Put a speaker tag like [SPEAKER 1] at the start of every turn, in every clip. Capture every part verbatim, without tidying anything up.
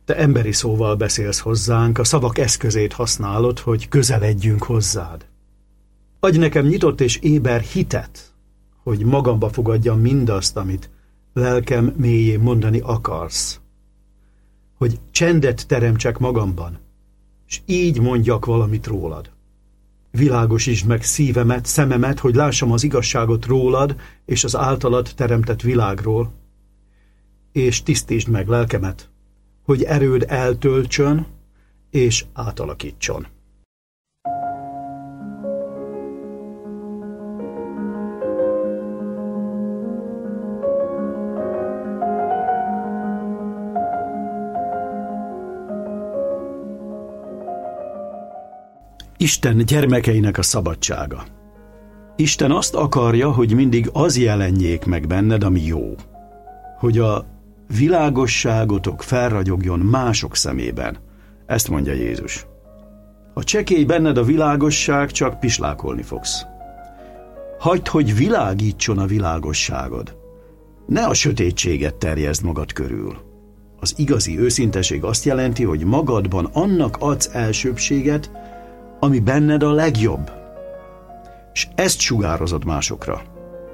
[SPEAKER 1] Te emberi szóval beszélsz hozzánk, a szavak eszközét használod, hogy közeledjünk hozzád. Adj nekem nyitott és éber hitet, hogy magamba fogadjam mindazt, amit lelkem mélyén mondani akarsz. Hogy csendet teremtsek magamban, és így mondjak valamit rólad. Világosítsd meg szívemet, szememet, hogy lássam az igazságot rólad és az általad teremtett világról, és tisztítsd meg lelkemet, hogy erőd eltöltsön és átalakítson. Isten gyermekeinek a szabadsága. Isten azt akarja, hogy mindig az jelenjék meg benned, ami jó. Hogy a világosságotok felragyogjon mások szemében. Ezt mondja Jézus. Ha csekély benned a világosság, csak pislákolni fogsz. Hagyd, hogy világítson a világosságod. Ne a sötétséget terjeszd magad körül. Az igazi őszinteség azt jelenti, hogy magadban annak adsz elsőbbséget, ami benned a legjobb, és ezt sugározod másokra.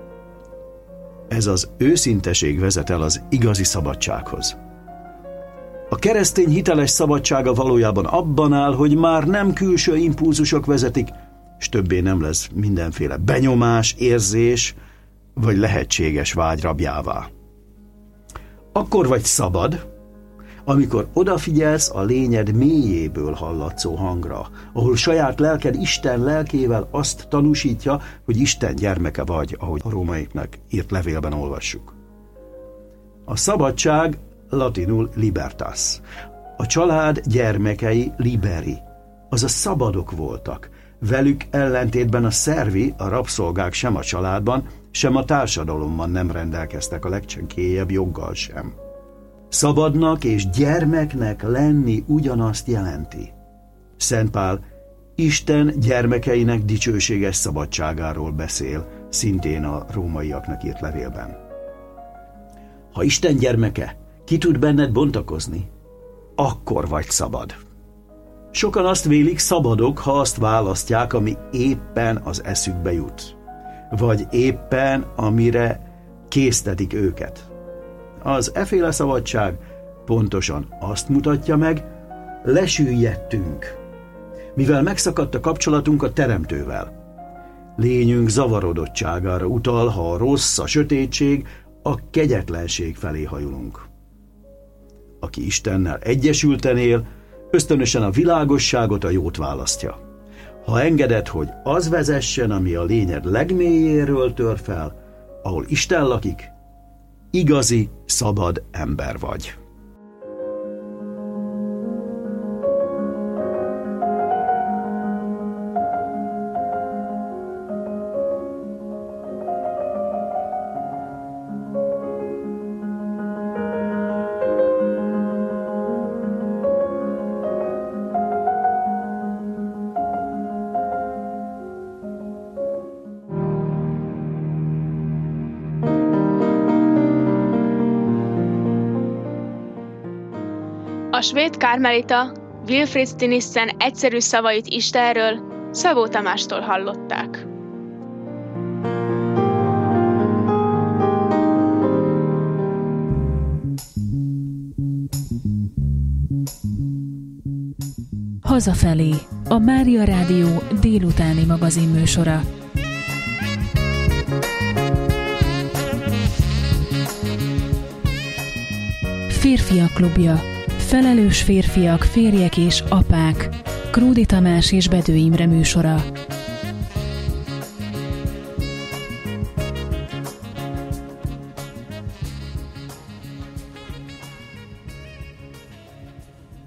[SPEAKER 1] Ez az őszinteség vezet el az igazi szabadsághoz. A keresztény hiteles szabadsága valójában abban áll, hogy már nem külső impulzusok vezetik, és többé nem lesz mindenféle benyomás, érzés, vagy lehetséges vágy rabjává. Akkor vagy szabad, amikor odafigyelsz a lényed mélyéből hallatszó hangra, ahol saját lelked Isten lelkével azt tanúsítja, hogy Isten gyermeke vagy, ahogy a rómaiaknak írt levélben olvassuk. A szabadság latinul libertas. A család gyermekei liberi, azaz szabadok voltak. Velük ellentétben a szervi, a rabszolgák sem a családban, sem a társadalomban nem rendelkeztek a legcsenkélyebb joggal sem. Szabadnak és gyermeknek lenni ugyanazt jelenti. Szent Pál Isten gyermekeinek dicsőséges szabadságáról beszél, szintén a rómaiaknak írt levélben. Ha Isten gyermeke ki tud benned bontakozni, akkor vagy szabad. Sokan azt vélik, szabadok, ha azt választják, ami éppen az eszükbe jut, vagy éppen amire késztetik őket. Az eféle szabadság pontosan azt mutatja meg, lesüllyedtünk, mivel megszakadt a kapcsolatunk a Teremtővel. Lényünk zavarodottságára utal, ha a rossz, a sötétség, a kegyetlenség felé hajulunk. Aki Istennel egyesülten él, ösztönösen a világosságot, a jót választja. Ha engeded, hogy az vezessen, ami a lényed legmélyéről tör fel, ahol Isten lakik, igazi, szabad ember vagy.
[SPEAKER 2] A svéd kármelita Wilfrid Stinissen egyszerű szavait Istenről Szabó Tamástól hallották.
[SPEAKER 3] Hazafelé, a Mária Rádió délutáni magazinműsora. Férfiak klubja. Felelős férfiak, férjek és apák. Krúdi Tamás és Bedő Imre műsora.